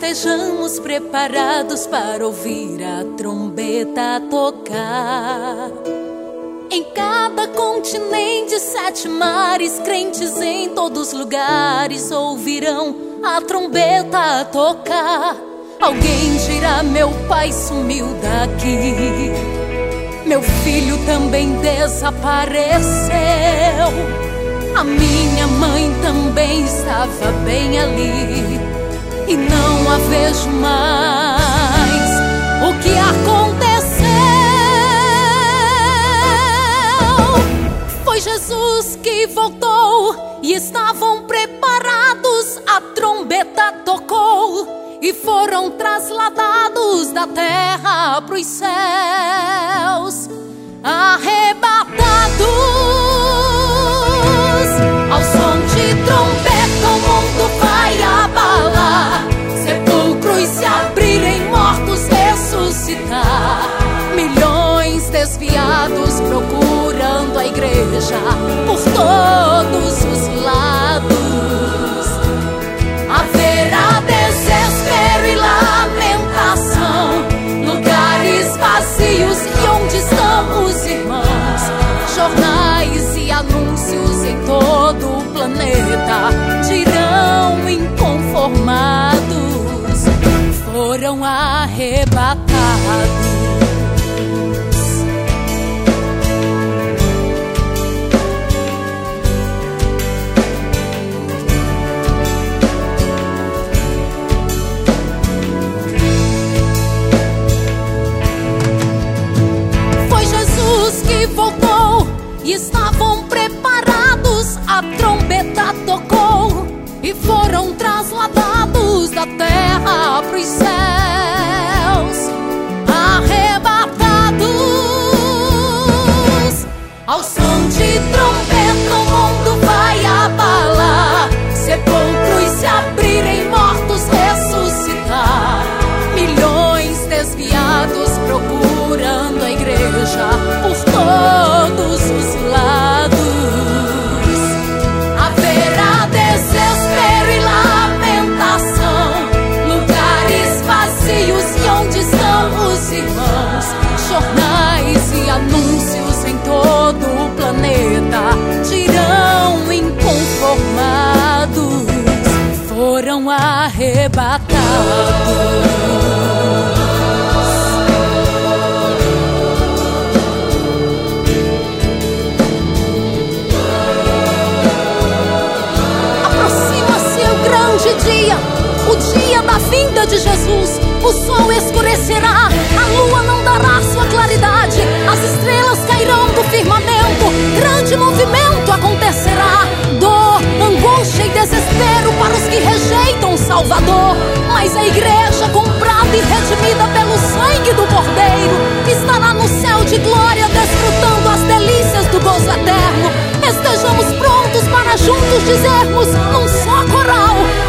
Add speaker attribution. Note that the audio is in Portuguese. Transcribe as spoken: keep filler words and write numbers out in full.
Speaker 1: estejamos preparados para ouvir a trombeta tocar. Em cada continente, sete mares, crentes em todos lugares ouvirão a trombeta tocar. Alguém dirá: meu pai sumiu daqui, meu filho também desapareceu, a minha mãe também estava bem ali, e não a vejo mais. O que aconteceu? Foi Jesus que voltou e estavam preparados. A trombeta tocou e foram trasladados da terra para os céus, arrebatados. Ao som de trombeta o mundo vai abalar, sepulcros se abrirem, mortos ressuscitar, milhões desviados procurando a igreja por todos os lados. Haverá desespero e lamentação, lugares vazios e onde estão os irmãos. Jornais e anúncios em todo o planeta dirão inconformados: foram arrebatados. Voltou e estavam preparados. A trombeta tocou e foram trasladados da terra para os céus, arrebatados. Ao som de trombeta o mundo vai abalar, sepulcros se abrirem, mortos ressuscitar, milhões desviados procurando a igreja por todos os lados. Haverá desespero e lamentação, lugares vazios e onde estão os irmãos. Jornais e anúncios em todo o planeta dirão inconformados: foram arrebatados. Dia, o dia da vinda de Jesus. O sol escurecerá, a lua não dará sua claridade, as estrelas cairão do firmamento, grande movimento acontecerá. Dor, angústia e desespero para os que rejeitam o Salvador. Mas a igreja, comprada e redimida pelo sangue do Cordeiro, estará no céu de glória, desfrutando as delícias do gozo eterno. Estejamos prontos para juntos dizermos num só coral: